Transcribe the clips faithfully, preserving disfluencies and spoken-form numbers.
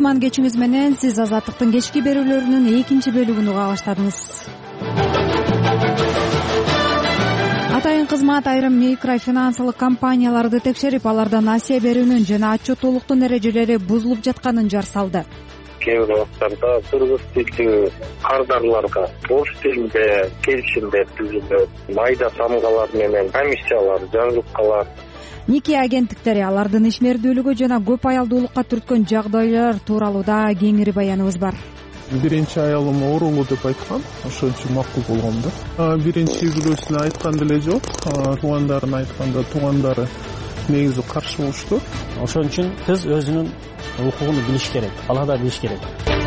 кутман кечиңиз менен. Сиз Азаттыктын кечки берүүлөрүнүн экинчи бөлүгүн уга баштадыңыз. Атайын кызмат айрым микрофинансылык компанияларды текшерип, алардан насие берүүнүн жана отчеттуулуктун эрежелери бузулуп жатканын жар салды. Кээ бир убакыттарда тургуз тилчү кардарларга бош тилде келишимдер түзүлөт, майда самгалар менен комиссиялар жазылып калат. Нике агенттиктери алардын ишмердүүлүгү жана көп аялдуулукка түрткөн жагдайлар тууралуу да кеңири баяныбыз бар. Биринчи аялым оорулуу деп айткан, ошон үчүн макул болгом да. Биринчи күрөөсүнө айткан деле жок, туугандарын айтканда туугандары негизи каршы болушту. Ошон үчүн кыз өзүнүн укугун билиш керек, бала да билиш керек.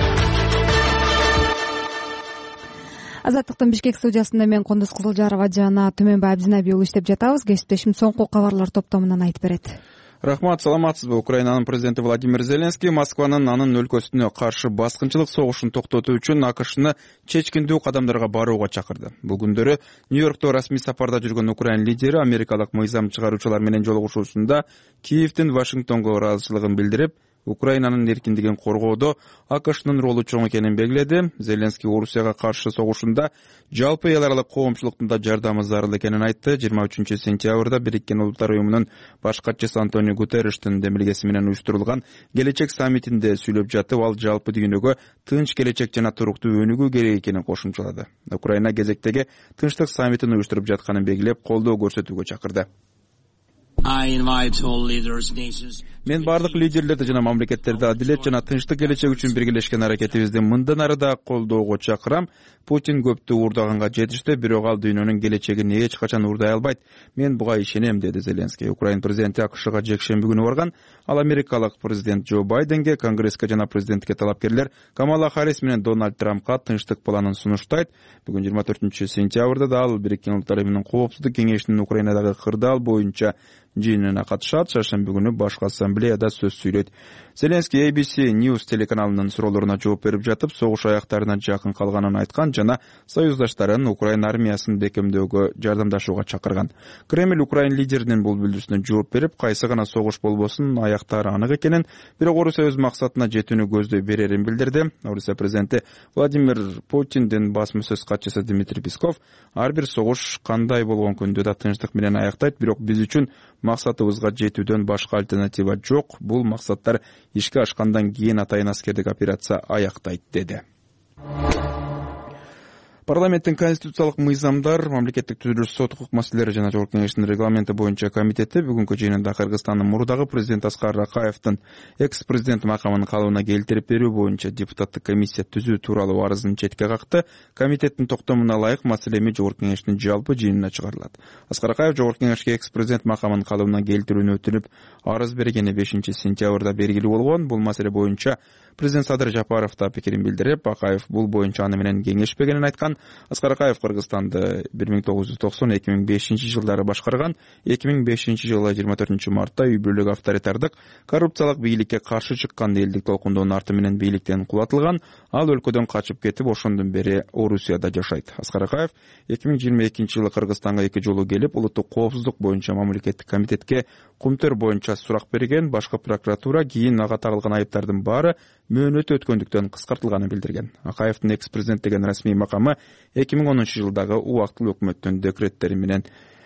Азаттыктын Бишкек студиясында мен Кондос Кызылжарова жана Төмөнбай Абдинаби уулу иштеп жатабыз. Кесиптешим соңку кабарлар топтомунан айтып берет. Рахмат, саламатсызбы? Украинанын президенти Владимир Зеленский Москванын анын өлкөсүнө каршы баскынчылык согушун токтотуу үчүн АКШны чечкиндүү кадамдарга барууга чакырды. Бул күндөрү Нью-Йоркто расмий сапарда жүргөн Украин лидери америкалык мыйзам чыгаруучулар менен жолугушуусунда Киевдин Вашингтонго ыраазычылыгын билдирип, Украинанын эркиндигин коргоодо АКШнын ролу чоң экенин белгиледи. Зеленский Орусияга каршы согушунда жалпы эл аралык коомчулуктун да жардамы зарыл экенин айтты. жыйырма үчүнчү сентябрда Бириккен Улуттар уюмунун баш катчысы Антонио Гутерриштин демилгеси менен уюштурулган келечек саммитинде сүйлөп жатып, ал жалпы дүйнөгө тынч келечек жана туруктуу өнүгүү керек экенин кошумчалады. Украина кезектеги тынчтык саммитин уюштуруп жатканын белгилеп, колдоо көрсөтүүгө чакырды. Мен барлык лидерлерди жана мамлекеттерди адилет жана тынчтык келечек үчүн биргелешкен аракетибизди мындан ары да колдоого чакырам. Путин көптү уурдаганга жетишти, бирок ал дүйнөнүн келечегин эч качан уурдай албайт. Мен буга ишенем, деди Зеленский. Украин президенти АКШга жекшемби күнү барган. Ал америкалык президент Джо Байденге, Конгресске жана президентке талапкерлер Камала Харрис менен Дональд Трампка тынчтык планын сунуштайт. Бүгүн жыйырма төртүнчү сентябрда да ал Бириккен Улуттар уюмунун коопсуздук кеңешинин Украинадагы кырдаал боюнча жыйынына катышат. Шаршемби күнү башкы ассамблеяда сөз сүйлөйт. Зеленский A B C News телеканалынын суроолоруна жооп берип жатып, согуш аяктарына жакын калганын айткан жана союздаштарын Украина армиясын бекемдөөгө жардамдашууга чакырган. Кремль Украин лидеринин бул билдирүүсүнө жооп берип, кайсы гана согуш болбосун аяктары анык экенин, бирок Орусия өз максатына жетүүнү көздөй берерин билдирди. Орусия президенти Владимир Путиндин басма сөз катчысы Дмитрий Песков ар бир согуш кандай болгон күндө да тынчтык менен аяктайт, бирок биз үчүн максатыбызга жетүүдөн башка альтернатива жок. Бул максаттар ишке ашкандан кийин атайын аскердик операция аяктайт, деди. Парламенттин конституциялык мыйзамдар, мамлекеттик түзүлүш, сот укук маселелери жана Жогорку кеңештин регламенти боюнча комитети бүгүнкү жыйынында Кыргызстандын мурдагы президент Аскар Акаевдин экс-президент макамын калыбына келтирип берүү боюнча депутаттык комиссия түзүү тууралуу арызын четке какты. Комитеттин токтомуна ылайык маселе эми Жогорку кеңештин жалпы жыйынына чыгарылат. Аскар Акаев Жогорку кеңешке экс-президент макамын калыбына келтирүүнү өтүнүп арыз бергени бешинчи сентябрда белгилүү болгон. Бул маселе боюнча президент Садыр Жапаров да пикирин билдирип, Акаев бул боюнча аны менен кеңешпегенин айткан. Аскар Акаев Кыргызстанды бир миң тогуз жүз токсон эки миң бешинчи жылдары башкарган. эки миң бешинчи жылы жыйырма төртүнчү мартта үй бүлөлүк авторитардык коррупциялык бийликке каршы чыккан элдик толкундоонун арты менен бийликтен кулатылган. Ал өлкөдөн качып кетип, ошондон бери Орусияда жашайт. Аскар Акаев эки миң жыйырма экинчи жылы Кыргызстанга эки жолу келип, улуттук коопсуздук боюнча мамлекеттик комитетке кумтөр боюнча сурак берген. Башкы прокуратура кийин ага тагылган айыптардын баары мөөнөтү өткөндүктөн кыскартылганын билдирген. Акаевдин экс-президент деген расмий макамы эки миң онунчу жылдагы убактылуу өкмөттүн декреттери менен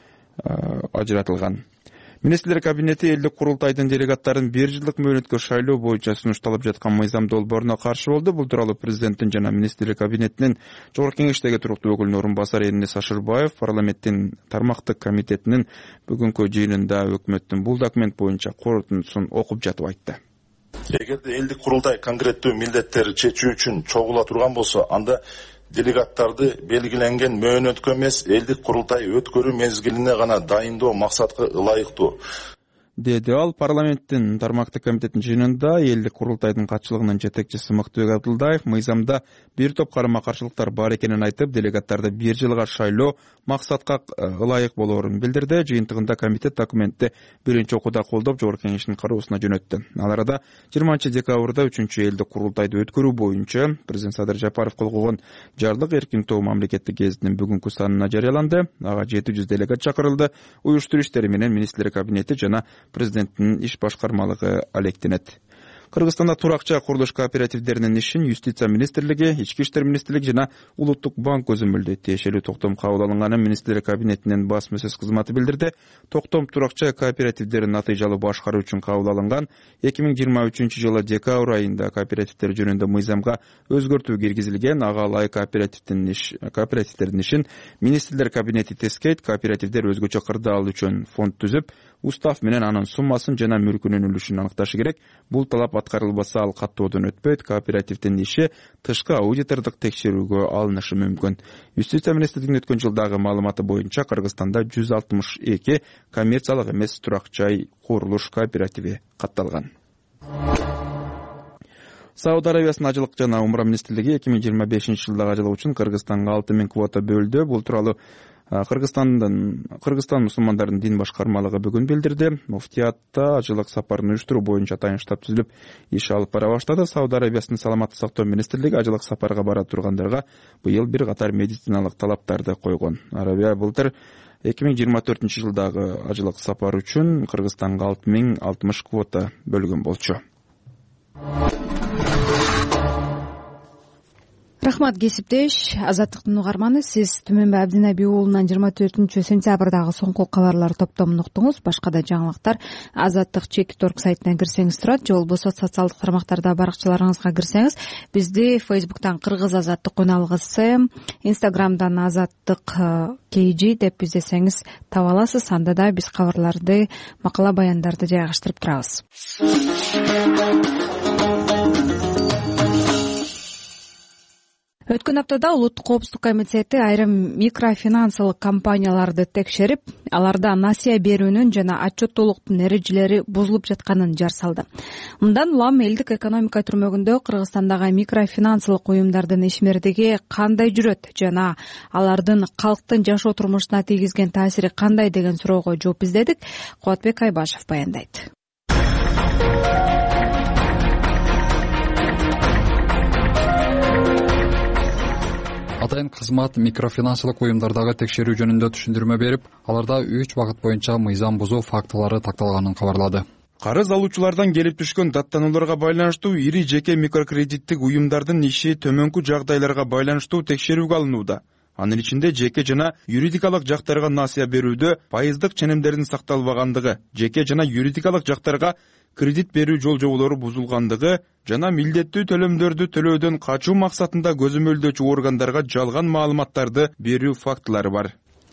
ажыратылган. Министрлер кабинети элдик курултайдын делегаттарын бир жылдык мөөнөткө шайлоо боюнча сунушталып жаткан мыйзам долбооруна каршы болду. Бул тууралуу президенттин жана министрлер кабинетинин Жогорку кеңештеги туруктуу өкүлүнүн орун басары Энис Ашырбаев парламенттин тармактык комитетинин бүгүнкү жыйынында өкмөттүн бул документ боюнча корутундусун окуп жатып айтты. Эгерде элдик курултай конкреттүү милдеттерди чечүү үчүн чогула турган болсо, анда делегаттарды белгиленген мөөнөткө эмес, элдик курултай өткөрүү мезгилине гана дайындоо максатка ылайыктуу, деди ал. Парламенттин тармактык комитетинин жыйынында элдик курултайдын катчылыгынын жетекчиси Мыктыбек Абдылдаев мыйзамда бир топ карама-каршылыктар бар экенин айтып, делегаттарды бир жылга шайлоо максатка ылайык болоорун билдирди. Жыйынтыгында комитет документти биринчи окууда колдоп Жогорку кеңештин кароосуна жөнөттү. Ал арада жыйырманчы декабрда үчүнчү элдик курултайды өткөрүү боюнча президент Садыр Жапаров кол койгон жарлык эркин тоо мамлекеттик гезитинин бүгүнкү санына жарыяланды. Ага жети жүз делегат чакырылды. Уюштуруу иштери менен министрлер кабинети жана президенттин иш башкармалыгы алектенет. Кыргызстанда туракча курулуш кооперативдеринин ишин Юстиция министрлиги, Ички иштер министрлиги жана Улуттук банк көзөмөлдөйт. Тиешелүү токтом кабыл алынганын министрлер кабинетинин басма-сөз кызматы билдирди. Токтом туракча кооперативдерин натыйжалуу башкаруу үчүн кабыл алынган эки миң жыйырма үчүнчү жылы декабрь айында кооперативдер жөнүндө мыйзамга өзгөртүү киргизилген. Ага ылайык кооперативдин иш кооперативдердин ишин министрлер кабинети тескейт. Кооперативдер өзгөчө кырдаал үчүн фонд түзүп, устав менен анын суммасын жана мүлкүнүн үлүшүн аныкташы керек. Бул талап аткарылбаса, ал каттоодон өтпөйт. Кооперативдин иши тышкы аудитордук текшерүүгө алынышы мүмкүн. Юстиция министрлигинин өткөн жылдагы маалыматы боюнча Кыргызстанда жүз алтымыш эки коммерциялык эмес туракча курулуш кооперативи катталган. Сауд Арабиясынын ажылык жана умра министрлиги эки миң жыйырма бешинчи жылдагы ажылык үчүн Кыргызстанга алты миң квота бөлдү. Бул тууралуу Кыргызстандын Кыргызстан мусулмандардын дин башкармалыгы бүгүн билдирди. Муфтиятта ажылык сапарын уюштуруу боюнча атайын штаб түзүлүп, иш алып бара баштады. Сауд Арабиясынын саламаттык сактоо министрлиги ажылык сапарга бара тургандарга быйыл бир катар медициналык талаптарды койгон. Арабия былтыр эки миң жыйырма төртүнчү жылдагы ажылык сапар үчүн Кыргызстанга алты миң алтымыш квота бөлгөн болчу. Рахмат кесиптеш, Азаттыктын угарманы. Сиз Түмөнбай Абдинаби уулунан жыйырма төртүнчү сентябрдагы соңку кабарлар топтомун уктуңуз. Башка да жаңылыктар Азаттык чек точка орг сайтына кирсеңиз турат, же болбосо социалдык тармактарда баракчаларыңызга кирсеңиз, бизди Facebook'тан Кыргыз Азаттык уналгысы, Instagram'дан Азаттык кей джи деп издесеңиз таба аласыз. Анда да биз кабарларды, макала баяндарды жайгаштырып турабыз. Өткөн аптада Улуттук коопсуздук комитети айрым микрофинансылык компанияларды текшерип, аларда насыя берүүнүн жана отчеттуулуктун эрежелери бузулуп жатканын жар салды. Мындан улам элдик экономика түрмөгүндө Кыргызстандагы микрофинансылык уюмдардын ишмердиги кандай жүрөт жана алардын калктын жашоо турмушуна тийгизген таасири кандай деген суроого жооп издедик. Кубатбек Айбашев баяндайт. Атайын кызмат микрофинансылык уюмдардагы текшерүү жөнүндө түшүндүрмө берип, аларда үч багыт боюнча мыйзам бузуу фактылары такталганын кабарлады. Карыз алуучулардан келип түшкөн даттанууларга байланыштуу ири жеке микрокредиттик уюмдардын иши төмөнкү жагдайларга байланыштуу текшерүүгө алынууда. Анын ичинде жеке жана юридикалык жактарга насыя берүүдө пайыздык ченемдердин сакталбагандыгы, жеке жана юридикалык жактарга кредит берүү жол жоболору бузулгандыгы жана милдеттүү төлөмдөрдү төлөөдөн качуу максатында көзөмөлдөөчү органдарга жалган маалыматтарды берүү фактылары бар,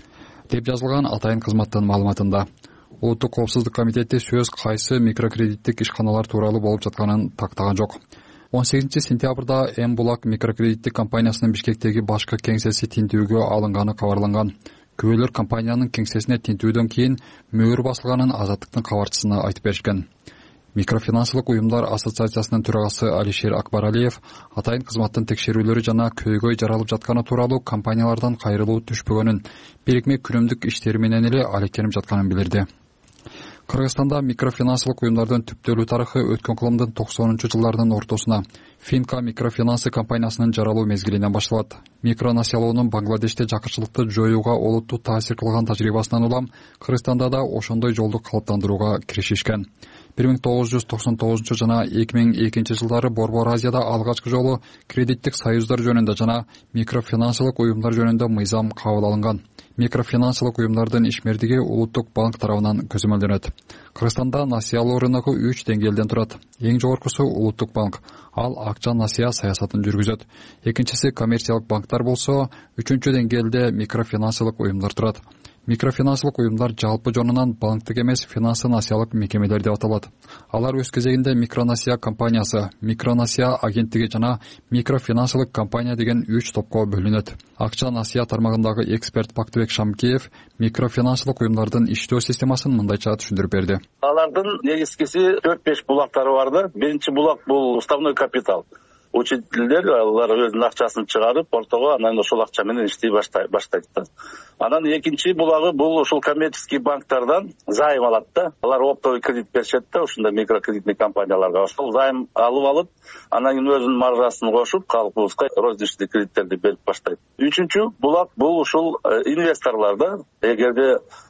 деп жазылган атайын кызматтын маалыматында. Улуттук коопсуздук комитети сөз кайсы микрокредиттик ишканалар тууралуу болуп жатканын тактаган жок. он сегизинчи сентябрда М-Булак микрокредиттик компаниясынын Бишкектеги башкы кеңсеси тинтүүгө алынганы кабарланган. Күбөлөр компаниянын кеңсесине тинтүүдөн кийин мөөр басылганын Азаттыктын кабарчысына айтып беришкен. Микрофинансылык уюмдар ассоциациясынын төрагасы Алишер Акбаралиев атайын кызматтын текшерүүлөрү жана көйгөй жаралып жатканы тууралуу компаниялардан кайрылуу түшпөгөнүн, бирикме күнүмдүк иштери менен эле алектенип жатканын билдирди. Кыргызстанда микрофинансылык уюмдардын түптөлүү тарыхы өткөн кылымдын токсонунчу жылдардын ортосуна Финка микрофинансы компаниясынын жаралуу мезгилинен башталат. Микронасыялоонун Бангладеште жакырчылыкты жоюуга олуттуу таасир кылган тажрыйбасынан улам Кыргызстанда да ошондой жолду калыптандырууга киришишкен. бир миң тогуз жүз токсон тогузунчу жана эки миң экинчи жылдары Борбор Азияда алгачкы жолу кредиттик союздар жөнүндө жана микрофинансылык уюмдар жөнүндө мыйзам кабыл алынган. Микрофинансылык уюмдардын ишмердиги Улуттук банк тарабынан көзөмөлдөнөт. Кыргызстанда насыялоо рыногу үч деңгээлден турат. Эң жогоркусу Улуттук банк. Ал акча насыя саясатын жүргүзөт. Экинчиси коммерциялык банктар болсо, үчүнчү деңгээлде микрофинансылык уюмдар турат. Микрофинансылык уюмдар жалпы жонунан банктык эмес финансы насыялык мекемелер деп аталат. Алар өз кезегинде микронасыя компаниясы, микронасыя агенттиги жана микрофинансылык компания деген үч топко бөлүнөт. Акча насыя тармагындагы эксперт Бактыбек Шамкеев микрофинансылык уюмдардын иштөө системасын мындайча түшүндүрүп берди. Алардын негизгиси төрт беш булактары бар да. Биринчи булак бул уставной капитал. Учителдер алар өзүнүн акчасын чыгарып, ортого анан ошол акча менен иштей баштайт да. Анан экинчи булагы бул ошол коммерческий банктардан займ алат да. Алар оптовый кредит беришет да, ушундай микрокредитный компанияларга. Ошол займ алып алып, анан кийин өзүнүн маржасын кошуп, калкыбызга розничный кредиттерди берип баштайт. Үчүнчү булак бул ушул инвесторлар да. Эгерде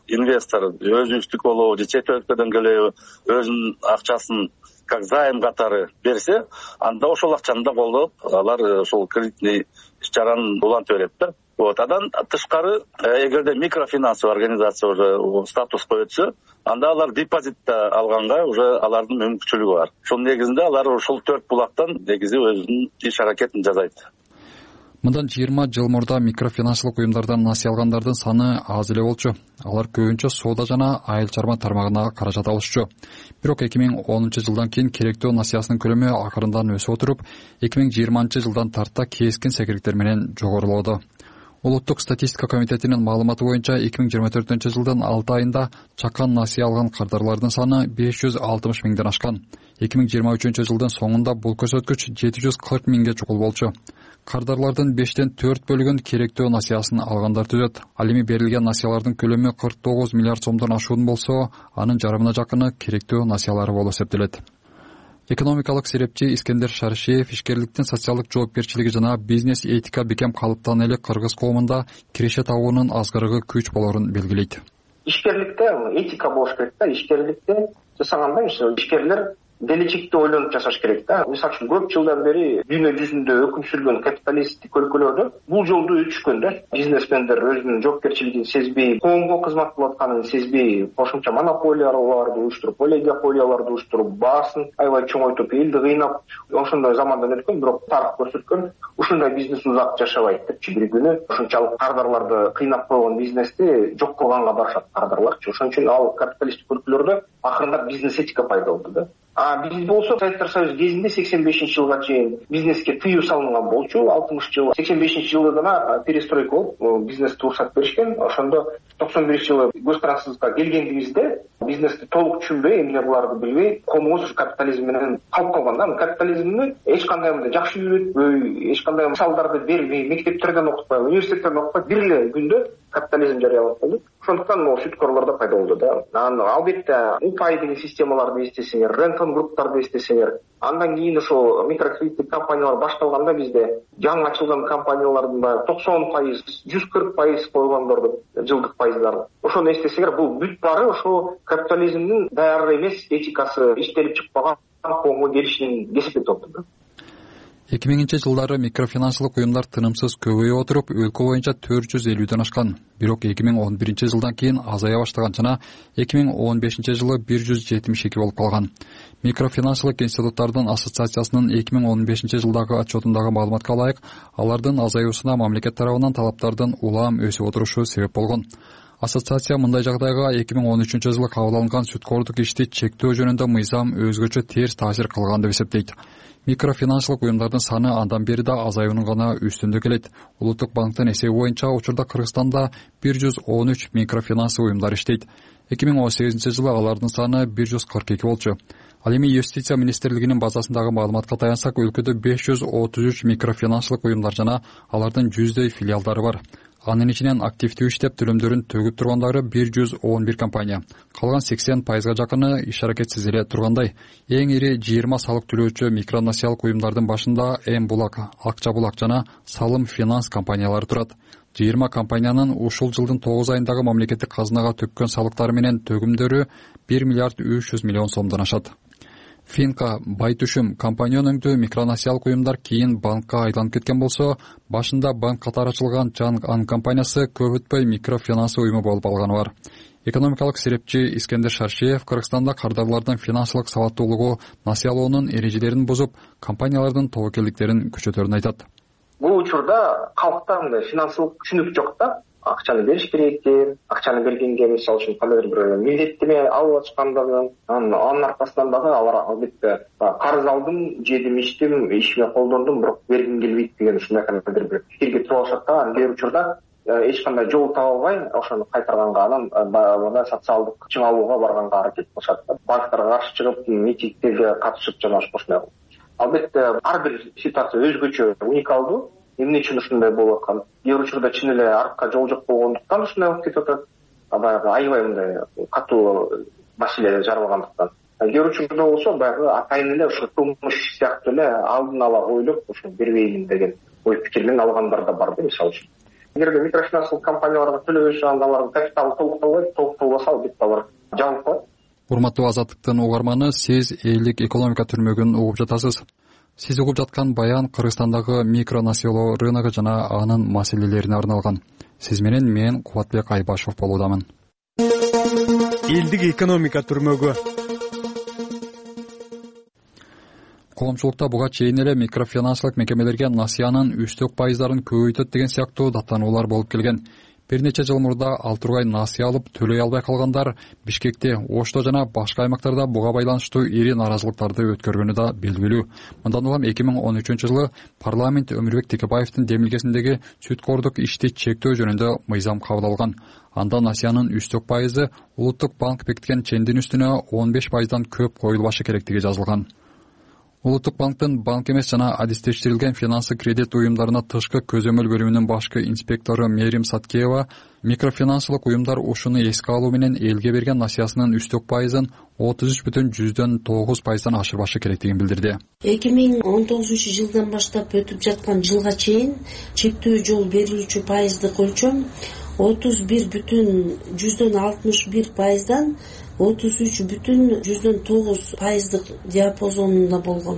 инвестор өзүнчүлүк болобу же чет өлкөдөн келеби өзүнүн акчасын как займ катары берсе, анда ошол акчаны да колдоп алар ошол кредитный иш-чараны улантып берет да. Вот, адан тышкары эгерде микрофинансовый организация уже статуска өтсө, анда алар депозитте алганга уже алардын мүмкүнчүлүгү бар. Ошол негизинде алар ушул төрт булактан негизи өзүнүн иш аракетин жасайт. Мындан жыйырма жыл мурда микрофинансылык уюмдардан насыя алгандардын саны аз эле болчу. Алар көбүнчө соода жана айыл чарба тармагына каражат алышчу. Бирок эки миң онунчу жылдан кийин керектөө насыясынын көлөмү акырындан өсүп отуруп, эки миң жыйырманчы жылдан тарта кескин секириктер менен жогорулоодо. Улуттук статистика комитетинин маалыматы боюнча эки миң жыйырма төртүнчү жылдын алты айында чакан насыя алган кардарлардын саны беш жүз алтымыш миңден ашкан. эки миң жыйырма үчүнчү жылдын соңунда бул көрсөткүч жети жүз кырк миңге чукул болчу. Кардарлардын бештен төрт бөлүгүн керектөө насыясын алгандар түзөт. Ал эми берилген насыялардын көлөмү кырк тогуз миллиард сомдон ашуун болсо, анын жарымына жакыны керектөө насыялары болуп эсептелет. Экономикалык серепчи Искендер Шаршиев ишкерликтин социалдык жоопкерчилиги жана бизнес этика бекем калыптан эле кыргыз коомунда киреше табуунун азгырыгы күч болорун белгилейт. Ишкерликте этика болуш керек да. Ишкерликте жасаганда ишкерлер келечекти ойлонуп жасаш керек да. Мисалы үчүн көп жылдан бери дүйнө жүзүндө өкүм сүргөн капиталисттик өлкөлөрдө бул жолду өтүшкөн да. Бизнесмендер өзүнүн жоопкерчилигин сезбей, коомго кызмат кылып атканын сезбей, кошумча монополияларды уюштуруп, олигополияларды уюштуруп, баасын аябай чоңойтуп, элди кыйнап, ошондой замандан өткөн, бирок тарых көрсөткөн, ушундай бизнес узак жашабайт депчи. Бир күнү ушунчалык кардарларды кыйнап койгон бизнести жок кылганга барышат кардарларчы. Ошон үчүн ал капиталисттик өлкөлөрдө акырындап бизнес этика пайда болду да. А биз болсо Советтер Союзу кезинде сексен бешинчи жылга чейин бизнеске тыюу салынган болчу. алтымыш жыл. сексен бешинчи жылы гана перестройка болуп, бизнести уруксат беришкен. Ошондо токсон биринчи жылы гострансызга келгендибизде бизнести толук түшүнбөй, эмне кылаарды билбей, коомубуз капитализм менен калып калган да. Капитализмни эч кандай мындай жакшы үйрөтпөй, эч кандай мисалдарды бербей, мектептерден окутпай, университеттерден окутпай, бир эле күндө капитализм жарыялап болду. Ошондуктан могу сүткөрлөр да пайда болду да. Албетте упай деген системаларды эстесеңер, рентон групптарды эстесеңер, андан кийин ошол микрокредиттик компаниялар башталганда бизде жаңы ачылган компаниялардын баары токсон пайыз, жүз кырк пайыз койгондорду жылдык пайыздарын. Ошону эстесеңер, бул бүт баары ошол капитализмдин даяр эмес этикасы иштелип чыкпаган коомго келишинин кесепети болду. эки миңинчи жылдары микрофинансылык уюмдар тынымсыз көбөйүп отуруп, өлкө боюнча төрт жүз элүүдөн ашкан. Бирок эки миң он биринчи жылдан кийин азая баштаган жана эки миң он бешинчи жылы бир жүз жетимиш эки болуп калган. Микрофинансылык институттардын ассоциациясынын эки миң он бешинчи жылдагы отчетундагы маалыматка ылайык, алардын азаюусуна мамлекет тарабынан талаптардын улам өсүп отурушу себеп болгон. Ассоциация мындай жагдайга эки миң он үчүнчү жылы кабыл алынган сүткордук ишти чектөө жөнүндө мыйзам өзгөчө терс таасир кылган деп эсептейт. Микрофинансылык уюмдардын саны андан бери да азаюунун гана үстүндө келет. Улуттук банктын эсеби боюнча учурда Кыргызстанда бир жүз он үч микрофинансылык уюмдар иштейт. эки миң он сегизинчи жылы алардын саны бир жүз кырк эки болчу. Ал эми Юстиция министрлигинин базасындагы маалыматка таянсак, өлкөдө беш жүз отуз үч микрофинансылык уюмдар жана алардын жүздөй филиалдары бар. Анын ичинен активдүү иштеп төлөмдөрүн төгүп тургандары бир жүз он бир компания. Калган сексен пайызга жакыны иш аракетсиз эле тургандай. Эң ири жыйырма салык төлөөчү микронасыялык уюмдардын башында М Булак, Акча Булак жана Салым Финанс компаниялары турат. жыйырма компаниянын ушул жылдын тогуз айындагы мамлекеттик казынага төккөн салыктары менен төгүмдөрү бир миллиард үч жүз миллион сомдон ашат. Финка, Байтүшүм, компаньон өңдүү микронасыялык уюмдар кийин банкка айланып кеткен болсо, башында банк катары ачылган Чанг Ан компаниясы көп өтпөй микрофинанс уюму болуп алганы бар. Экономикалык серепчи Искендер Шаршиев Кыргызстанда кардарлардын финансылык сабаттуулугу насыялоонун эрежелерин бузуп, компаниялардын тобокелдиктерин күчөтөрүн айтат. Бул учурда калкта мындай финансылык түшүнүк жок да. Акчаны бериш керек экен, акчаны бергенге мисалы үчүн кандайдыр бир милдеттеме алып ачкандыгын, анын аркасынан дагы алар албетте карыз алдым, жедим, ичтим, ишиме колдондум, бирок бергим келбейт деген ушундай кандайдыр бир пикирге туруп алышат да. Анан кээ бир учурда эч кандай жол таба албай, ошону кайтарганга, анан баягы социалдык чыңалууга барганга аракет кылышат да. Банктарга каршы чыгып, митингтерге катышып жана ошондой. Албетте ар бир ситуация өзгөчө, уникалдуу. Эмне үчүн ушундай болуп аткан? Кээ бир учурда чын эле аркка жол жок болгондуктан ушундай болуп кетип атат. Баягы аябай мындай катуу маселе жаралгандыктан. Кээ бир учурда болсо баягы атайын эле ушу кылмыш сыяктуу эле алдын ала ойлоп, ушу бербеймин деген ой пикир менен алгандар да бар да, мисалы үчүн. Эгерде микрофинансылык компанияларга төлөбөш анда алардын капиталы толукталбайт, толукталбаса албетте алар жабылып калат. Урматтуу Азаттыктын угарманы, сиз элдик экономика түрмөгүн угуп жатасыз. Сиз угуп жаткан баян Кыргызстандагы микронасыялоо рыногу жана анын маселелерине арналган. Сиз менен мен Кубатбек Айбашев болуудамын. Элдик экономика түрмөгү. Коомчулукта буга чейин эле микрофинансылык мекемелерге насыянын үстөк пайыздарын көбөйтөт деген сыяктуу даттануулар болуп келген. Бир нече жыл мурда ал тургай насыя алып төлөй албай калгандар Бишкекте, Ошто жана башка аймактарда буга байланыштуу ири нааразылыктарды өткөргөнү да белгилүү. Мындан улам эки миң он үчүнчү жылы парламент Өмүрбек Текебаевдин демилгесиндеги сүткордук ишти чектөө жөнүндө мыйзам кабыл алган. Анда насыянын үстөк пайызы Улуттук банк бекиткен чендин үстүнө он беш пайыздан көп коюлбашы керектиги жазылган. Улуттук банктын банк эмес жана адистештирилген финансы кредит уюмдарына тышкы көзөмөл бөлүмүнүн башкы инспектору Мерим Саткеева микрофинансылык уюмдар ушуну эске алуу менен элге берген насыясынын үстөк пайызын отуз үч бүтүн жүздөн тогуз пайыздан ашырбашы керектигин билдирди. эки миң он тогузунчу жылдан баштап өтүп жаткан жылга чейин чектөө жол берилүүчү пайыздык өлчөм отуз бир бүтүн жүздөн алтымыш бир пайыздан отуз үч бүтүн жүздөн тогуз пайыздык диапазонунда болгон.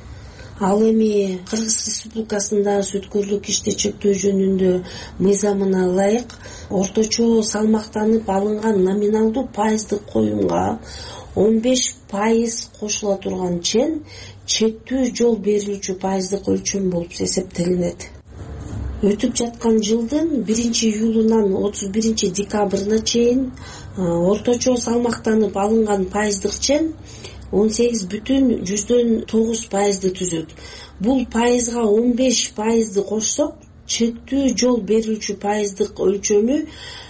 Ал эми Кыргыз Республикасында сүткөрлүк ишти чектөө жөнүндө мыйзамына ылайык орточо салмактанып алынган номиналдуу пайыздык коюмга он беш пайыз кошула турган чен чектөө жол берилүүчү пайыздык өлчөм болуп эсептелинет. Өтүп жаткан жылдын биринчи июлунан отуз биринчи декабрына чейин орточо салмактанып алынган пайыздык чен он сегиз бүтүн жүздөн тогуз пайызды түзөт. Бул пайызга он беш пайызды кошсок, чектөө жол берилүүчү пайыздык өлчөмү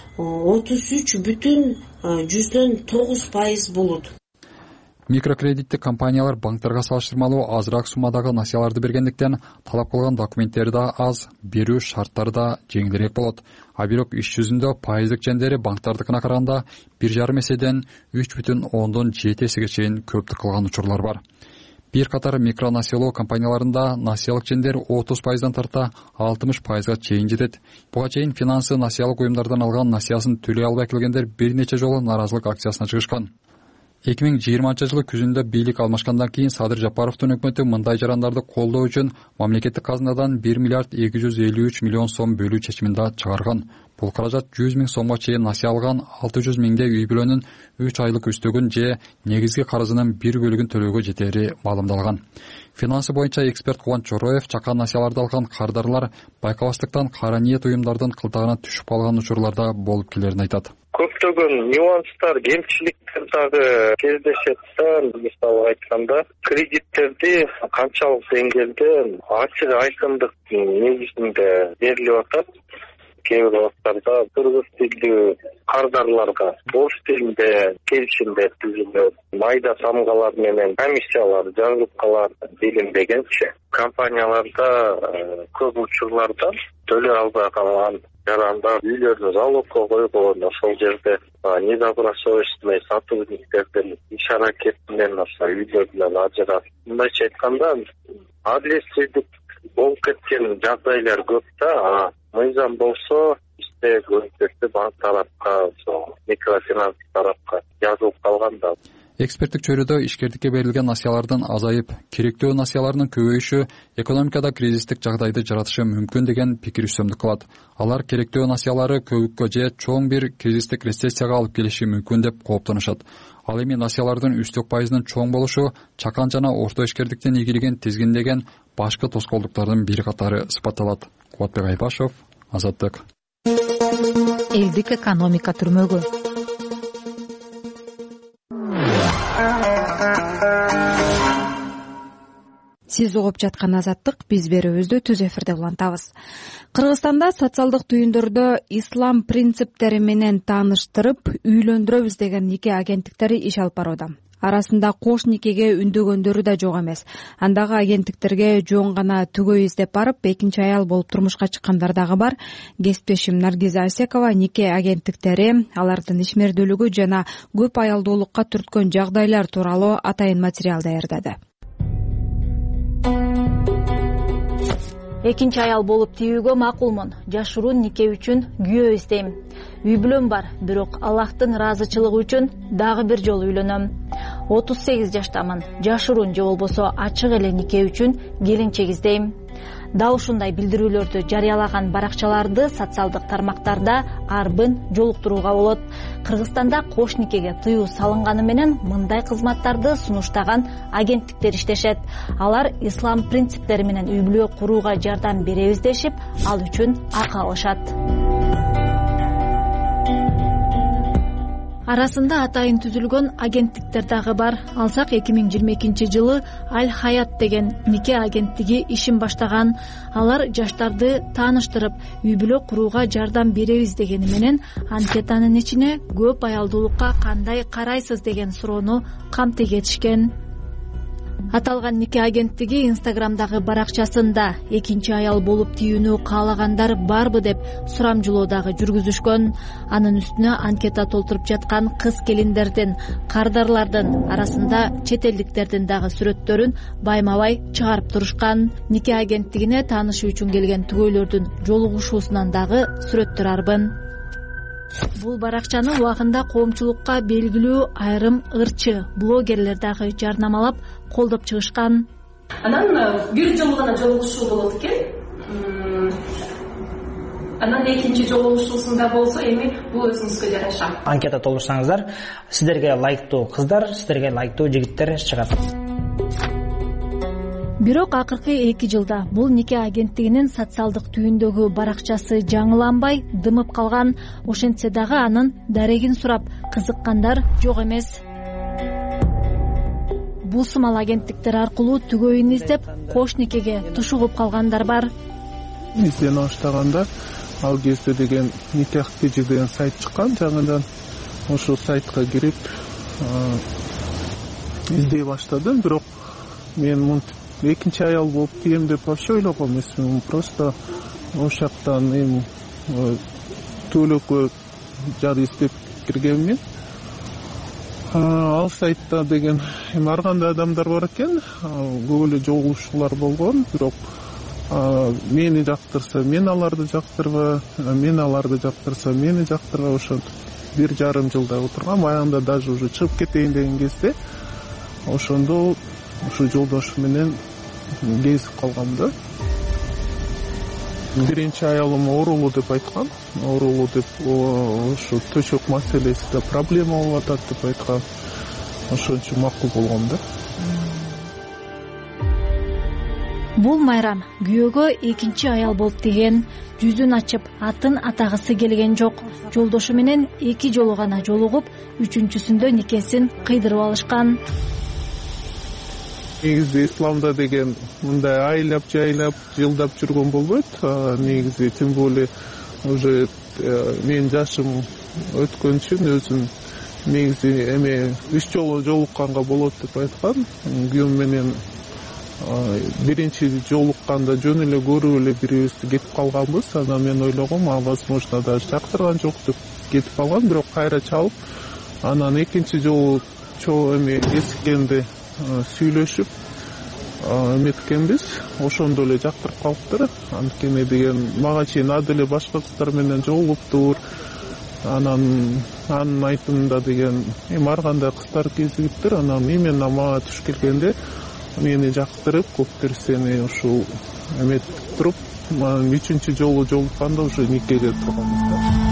отуз үч бүтүн жүздөн тогуз пайыз болот. Микрокредиттик компаниялар банктарга салыштырмалуу азыраак суммадагы насыяларды бергендиктен талап кылган документтери да аз, берүү шарттары да жеңилирээк болот. А бирок иш жүзүндө пайыздык чендери банктардыкына караганда бир жарым эседен үч бүтүн ондон жети эсеге чейин көптүк кылган учурлар бар. Бир катар микронасыялоо компанияларында насыялык чендер отуз пайыздан тарта алтымыш пайызга чейин жетет. Буга чейин финансы насыялык уюмдардан алган насыясын төлөй албай келгендер бир нече жолу нааразылык акциясына чыгышкан. эки миң жыйырманчы жылы күзүндө бийлик алмашкандан кийин Садыр Жапаровдун өкмөтү мындай жарандарды колдоо үчүн мамлекеттик казынадан бир миллиард эки жүз элүү үч миллион сом бөлүү чечимин да чыгарган. Бул каражат жүз миң сомго чейин насыя алган алты жүз миңдей үй бүлөнүн үч айлык үстөгүн же негизги карызынын бир бөлүгүн төлөөгө жетери маалымдалган. Финансы боюнча эксперт Кубан Чороев чакан насыяларды алган кардарлар байкабастыктан кара ниет уюмдардын кылтагына түшүп калган учурларда болуп келерин айтат. Көптөгөн нюанстар, кемчиликтер дагы кездешет да, мисалы айтканда, кредиттерди канчалык деңгээлде ачык айкындык негизинде берилип атат. Кээ бир убактарда кыргыз тилдүү кардарларга орус тилинде келишимдер түзүлөт, майда самгалар менен комиссиялар жазылып калат делинбегенче. Компанияларда көп учурларда төлөй албай калган жарандар үйлөрүнө залогко койгон, ошол жерде недобросовестный сотрудниктердин иш аракетинен үйлөрүнөн ажырап. Мындайча айтканда, адилетсиздик болуп кеткен жагдайлар көп да. Мыйзам болсо, иште көмөктөрдү банк тарапка, микрофинанс тарапка жазылып калган да. Эксперттик чөйрөдө ишкердикке берилген насыялардын азайып, керектөө насыяларынын көбөйүшү экономикада кризистик жагдайды жаратышы мүмкүн деген пикир үстөмдүк кылат. Алар керектөө насыялары көбүккө же чоң бир кризистик рецессияга алып келиши мүмкүн деп кооптонушат. Ал эми насыялардын үстөк пайызынын чоң болушу чакан жана орто ишкердиктин ийгилигин тизгиндеген башкы тоскоолдуктардын бири катары сыпатталат. Кубатбек Айбашев, Азаттык. Элдик экономика түрмөгү. Сиз угуп жаткан Азаттык, биз берүүбүздү түз эфирде улантабыз. Кыргызстанда социалдык түйүндөрдө ислам принциптери менен тааныштырып, үйлөндүрөбүз деген нике агенттиктери иш алып барууда. Арасында кош никеге үндөгөндөрү да жок эмес. Андагы агенттиктерге жөн гана түгөй издеп барып, экинчи аял болуп турмушка чыккандар дагы бар. Кесиптешим Наргиза Асекова нике агенттиктери, алардын ишмердүүлүгү жана көп аялдуулукка түрткөн жагдайлар тууралуу атайын материал даярдады. экинчи аял болуп тийүүгө макулмун. Жашыруун нике үчүн күйөө издейм. Үй бүлөм бар, бирок Аллахтын ыраазычылыгы үчүн дагы бир жолу үйлөнөм. отуз сегиз жаштамын. Жашыруун же болбосо ачык эле нике үчүн келинчек издейм. Дал ушундай билдирүүлөрдү жарыялаган баракчаларды социалдык тармактарда арбын жолуктурууга болот. Кыргызстанда кош никеге тыюу салынганы менен мындай кызматтарды сунуштаган агенттиктер иштешет. Алар ислам принциптери менен үй бүлө курууга жардам беребиз дешип, ал үчүн акы алышат. Арасында атайын түзүлгөн агенттиктер дагы бар. Алсак эки миң жыйырма экинчи жылы Аль Хаят деген нике агенттиги ишин баштаган. Алар жаштарды тааныштырып, үй бүлө курууга жардам беребиз дегени менен анкетанын ичине көп аялдуулукка кандай карайсыз деген суроону камтык этишкен. Аталган нике агенттиги Инстаграмдагы баракчасында экинчи аял болуп тийүүнү каалагандар барбы деп сурамжылоо дагы жүргүзүшкөн. Анын үстүнө анкета толтуруп жаткан кыз-келиндердин, кардарлардын арасында чет элдиктердин дагы сүрөттөрүн байма-бай чыгарып турушкан. Нике агенттигине таанышуу үчүн келген түгөйлөрдүн жолугушуусунан дагы сүрөттөр арбын. Бул баракчаны убагында коомчулукка белгилүү айрым ырчы, блогерлер дагы жарнамалап, колдоп чыгышкан. Анан бир жолу гана жолугушуу болот экен. Анан экинчи жолугушуусунда болсо эми бул өзүңүзгө жараша. Анкета толтурсаңыздар, сиздерге лайктуу кыздар, сиздерге лайктуу жигиттер чыгат. Бирок акыркы эки жылда бул нике агенттигинин социалдык түйүндөгү баракчасы жаңыланбай, дымып калган. Ошентсе дагы анын дарегин сурап кызыккандар жок эмес. Бул сымал агенттиктер аркылуу түгөйүн издеп, кош никеге тушугуп калгандар бар. Издене баштаганда ал кезде деген никах кежи деген сайт чыккан, жаңыдан ошол сайтка кирип издей баштадым. Бирок мен мынтип экинчи аял болуп тием деп вообще ойлогон эмесмин. Просто ошол жактан эми төлөккө жар издеп киргенмин. Ал сайтта деген эми ар кандай адамдар бар экен, көп эле жолугушуулар болгон. Бирок мени жактырса мен аларды жактырба, мен аларды жактырса мени жактырба, ошентип бир жарым жылдай отургам. Аягында даже уже чыгып кетейин деген кезде ошондо ушу жолдошу менен кезип калгам да. Биринчи аялым оорулуу деп айткан. Оорулуу деп ошо төшөк маселесинде проблема болуп атат деп айткан. Ошон үчүн макул болгом да. Бул Майрам күйөөгө экинчи аял болуп тийген. Жүзүн ачып, атын атагысы келген жок. Жолдошу менен эки жолу гана жолугуп, үчүнчүсүндө никесин кыйдырып алышкан. Негизи исламда деген мындай айлап жайлап жылдап жүргөн болбойт. Негизи тем более уже мен жашым өткөн үчүн өзүм негизи эме үч жолу жолукканга болот деп айткан. Күйөөм менен биринчи жолукканда жөн эле көрүп эле бирибизди кетип калганбыз. Анан мен ойлогом, а возможно даже жактырган жок деп кетип калган. Бирок кайра чалып, анан экинчи жолу чоо эме эскенде сүйлөшүп эметкенбиз. Ошондо эле жактырып калыптыр. Анткени деген мага чейин ада эле башка кыздар менен жолугуптур. Анан анын айтымында деген эми ар кандай кыздар кезигиптир. Анан именно мага туш келгенде мени жактырып, көп нерсени ушул эметип туруп, үчүнчү жолу жолукканда уже никеге турганбыз.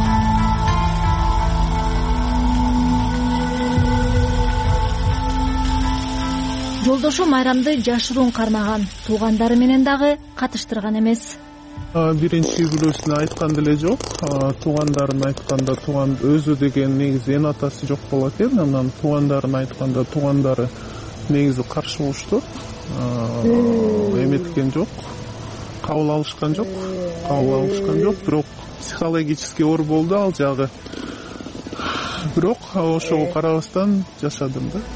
Жолдошу Майрамды жашыруун кармаган, туугандары менен дагы катыштырган эмес. Биринчи бирөөсүнө айткан деле жок. Туугандарын айтканда тууган өзү деген негизи эн атасы жок болот экен. Анан туугандарын айтканда туугандары негизи каршы болушту. Эметкен жок. Кабыл алышкан жок. Кабыл алышкан жок. Бирок психологический оор болду ал жагы. Бирок ошого карабастан жашадым да.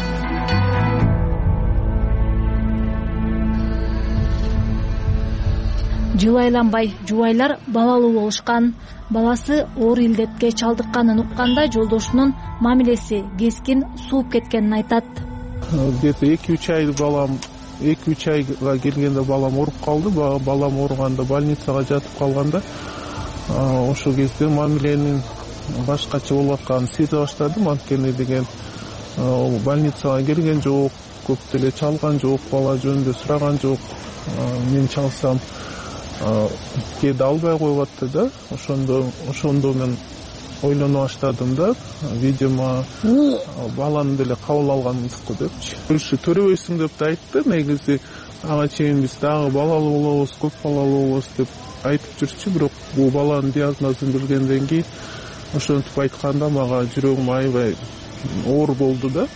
Жыл айланбай жубайлар балалуу болушкан. Баласы оор илдетке чалдыкканын укканда жолдошунун мамилеси кескин сууп кеткенин айтат. Где-то эки үч ай балам эки үч айга келгенде балам ооруп калды. Балам ооруганда больницага жатып калганда ошол кезде мамиленин башкача болуп атканын сезе баштадым. Анткени деген больницага келген жок, көп деле чалган жок, бала жөнүндө сураган жок. Мен чалсам кээде албай коюп атты да. Ошондо ошондо мен ойлоно баштадым да, видимо баланы деле кабыл алганбызго депчи. Ушу төрөбөйсүң деп да айтты. Негизи ага чейин биз дагы балалуу болобуз, көп балалуу болобуз деп айтып жүрчү, бирок бул баланын диагнозун билгенден кийин ошентип айтканда мага жүрөгүм аябай оор болду да.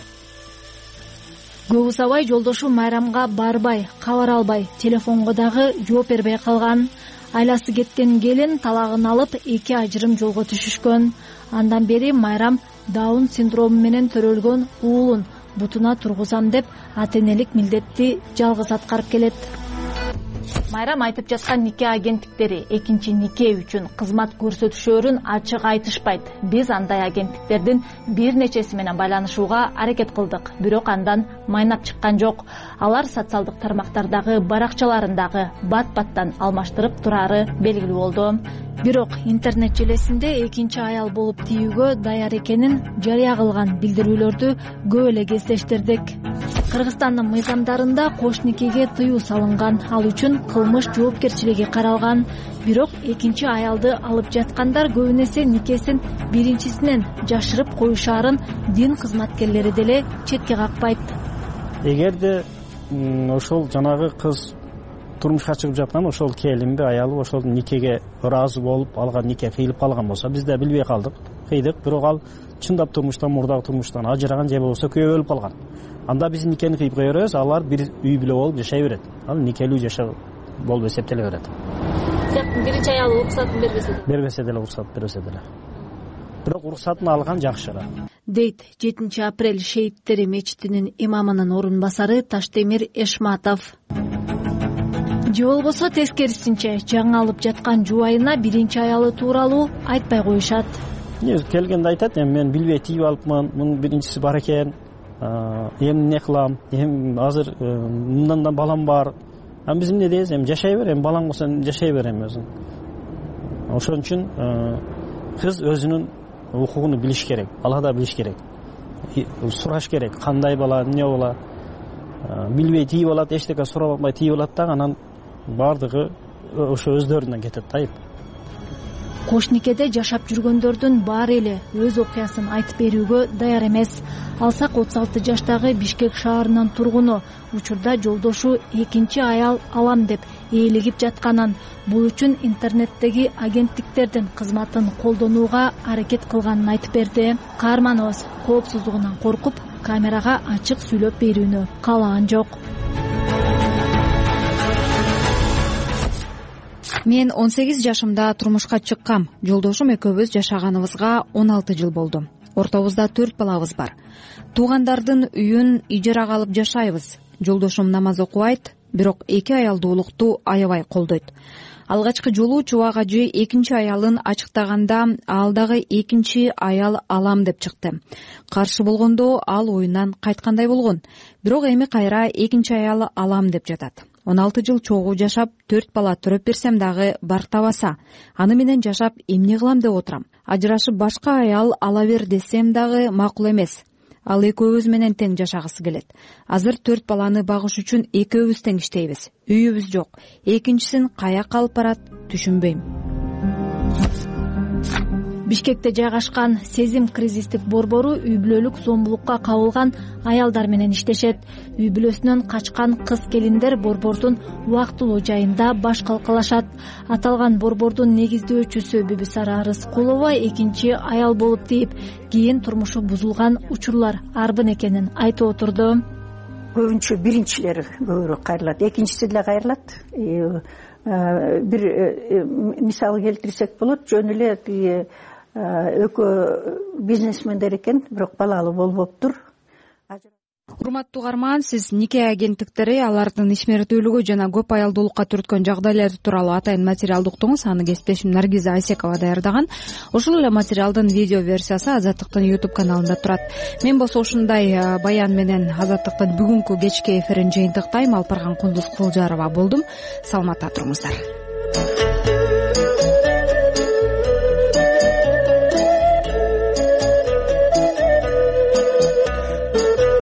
Көп узабай жолдошу Майрамга барбай, кабар албай, телефонго дагы жооп бербей калган. Айласы кеткен келин талагын алып эки ажырым жолго түшүшкөн. Андан бери Майрам Даун синдрому менен төрөлгөн уулун бутуна тургузам деп ата-энелик милдетти жалгыз аткарып келет. Майрам айтып жаткан нике агенттиктери экинчи нике үчүн кызмат көрсөтүшөрүн ачык айтышпайт. Биз андай агенттиктердин бир нечеси менен байланышууга аракет кылдык, бирок андан майнап чыккан жок. Алар социалдык тармактардагы баракчаларындагы бат-баттан алмаштырып турары белгилүү болду. Бирок интернет желесинде экинчи аял болуп тийүүгө даяр экенин жарыя кылган билдирүүлөрдү көп эле кездештирдик. Кыргызстандын мыйзамдарында кош никеге тыюу салынган, ал үчүн кылмыш жоопкерчилиги каралган. Бирок экинчи аялды алып жаткандар көбүн эсе никесин биринчисинен жашырып коюшаарын дин кызматкерлери деле четке какпайт. Эгерде ошол жанагы кыз турмушка чыгып жаткан ошол келинби, аялы ошол никеге ыраазы болуп алган, нике кыйылып калган болсо, биз да билбей калдык, кыйдык, бирок ал чындап турмуштан, мурдагы турмуштан ажыраган же болбосо күйөө өлүп калган. Анда биз никени кыйып кое беребиз, алар бир үй бүлө болуп жашай берет. Ал никелүү жашоо болуп эсептеле берет. Биринчи аял уруксатын бербесе деле. Бербесе деле, уруксат бербесе деле. Бирок уруксатын алган жакшыраак. Дейт жетинчи апрель шейиттери мечитинин имамынын орун басары Таштемир Эшматов. Же болбосо тескерисинче жаңы алып жаткан жубайына биринчи аялы тууралуу айтпай коюшат. Келгенде айтат, эми мен билбей тийип алыпмын, мунун биринчиси бар экен, эми эмне кылам, эми азыр мындан да балам бар. А биз эмне дейбиз, эми жашай бер, эми балаң болсо жашай бер эми өзүң. Ошон үчүн кыз өзүнүн укугун билиш керек, бала да билиш керек. Сураш керек, кандай бала, эмне бала. Билбей тийип алат, эчтеке сурабай тийип алат да, анан бардыгы ошо өздөрүнөн кетет да. Кош никеде жашап жүргөндөрдүн баары эле өз окуясын айтып берүүгө даяр эмес. Алсак отуз алты жаштагы Бишкек шаарынын тургуну учурда жолдошу экинчи аял алам деп ээлигип жатканын, бул үчүн интернеттеги агенттиктердин кызматын колдонууга аракет кылганын айтып берди. Каарманыбыз коопсуздугунан коркуп, камерага ачык сүйлөп берүүнү каалаган жок. Мен он сегиз жашымда турмушка чыккам. Жолдошум экөөбүз жашаганыбызга он алты жыл болду. Ортобузда төрт балабыз бар. Туугандардын үйүн ижарага алып жашайбыз. Жолдошум намаз окубайт, бирок эки аялдуулукту аябай колдойт. Алгачкы жолу чубак ажы экинчи аялын ачыктаганда ал дагы экинчи аял алам деп чыкты. Каршы болгондо ал оюнан кайткандай болгон. Бирок эми кайра экинчи аял алам деп жатат. он алты жыл чогуу жашап, төрт бала төрөп берсем дагы бар табаса, аны менен жашап эмне кылам деп отурам. Ажырашып башка аял ала бер десем дагы макул эмес. Ал экөөбүз менен тең жашагысы келет. Азыр төрт баланы багыш үчүн экөөбүз тең иштейбиз. Үйүбүз жок. Экинчисин каяка алып барат, түшүнбөйм. Бишкекте жайгашкан Сезим кризистик борбору үй бүлөлүк зомбулукка кабылган аялдар менен иштешет. Үй бүлөсүнөн качкан кыз келиндер борбордун убактылуу жайында баш калкалашат. Аталган борбордун негиздөөчүсү Бибисара Рыскулова экинчи аял болуп тийип, кийин турмушу бузулган учурлар арбын экенин айтып отурду. Көбүнчө биринчилери көбүрөөк кайрылат, экинчиси деле кайрылат. Бир мисал келтирсек болот, жөн эле экөө бизнесмендер экен, бирок балалуу болбоптур. урматтуу угарман, сиз нике агенттиктери алардын ишмердүүлүгү жана көп аялдуулукка түрткөн жагдайлары тууралуу атайын материалды уктуңуз. Аны кесиптешим Наргиза Айсекова даярдаган. Ушул эле материалдын видео версиясы Азаттыктын YouTube каналында турат. Мен болсо ушундай баян менен Азаттыктын бүгүнкү кечки эфирин жыйынтыктайм. Алпарган Кундуз Кулжарова болдум. Саламатта туруңуздар.